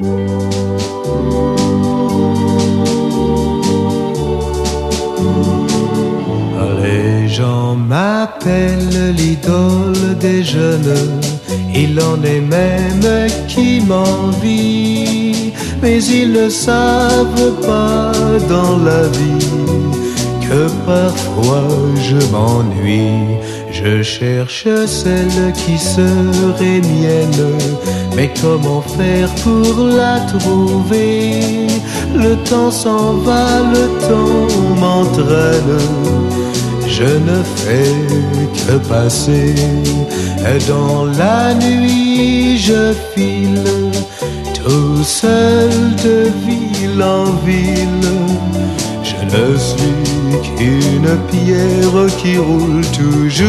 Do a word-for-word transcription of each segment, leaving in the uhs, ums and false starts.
Les gens m'appellent l'idole des jeunes, il en est même qui m'envie, mais ils ne savent pas dans la vie que parfois je m'ennuie. Je cherche celle qui serait mienne, mais comment faire pour la trouver? Le temps s'en va, le temps m'entraîne, je ne fais que passer. Dans la nuit je file, tout seul de ville en ville. Je ne suis qu'une pierre qui roule toujours.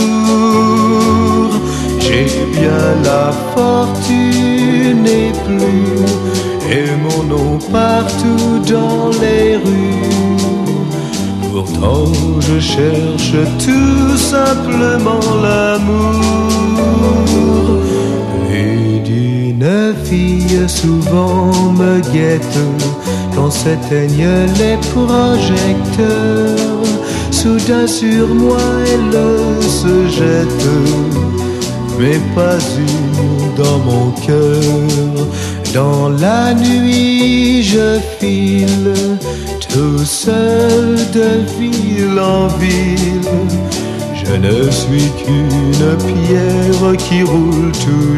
J'ai bien la fortune et plus, et mon nom partout dans les rues. Pourtant je cherche tout simplement l'amour. Plus d'une fille souvent me guette quand s'éteignent les projecteurs. Soudain sur moi elle se jette, mais pas une dans mon cœur. Dans la nuit je file, tout seul de ville en ville. Je ne suis qu'une pierre qui roule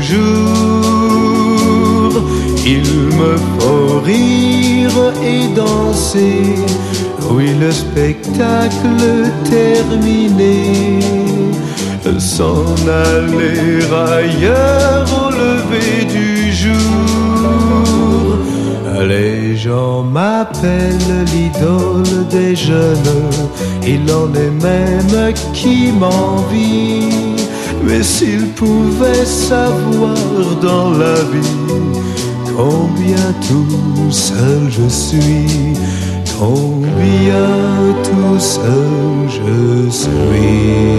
toujours. Il me faut rire et danser, oui le spectacle terminé, s'en aller ailleurs au lever du jour. Les gens m'appellent l'idole des jeunes, il en est même qui m'envie, mais s'ils pouvaient savoir dans la vie combien tout seul je suis, combien tout seul je suis.